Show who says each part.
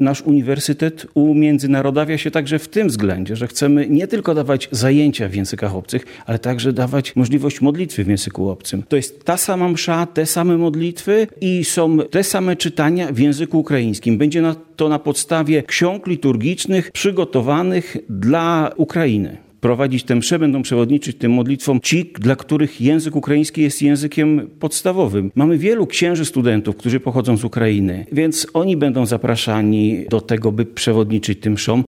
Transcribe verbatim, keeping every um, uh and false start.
Speaker 1: nasz uniwersytet umiędzynarodawia się także w tym względzie, że chcemy nie tylko dawać zajęcia w językach obcych, ale także dawać możliwość modlitwy w języku obcym. To jest ta sama msza, te same modlitwy i są te same czytania w języku ukraińskim. Będzie na to na podstawie ksiąg liturgicznych przygotowanych dla Ukrainy. Prowadzić tę mszę, będą przewodniczyć tym modlitwom ci, dla których język ukraiński jest językiem podstawowym. Mamy wielu księży studentów, którzy pochodzą z Ukrainy, więc oni będą zapraszani do tego, by przewodniczyć tym mszom.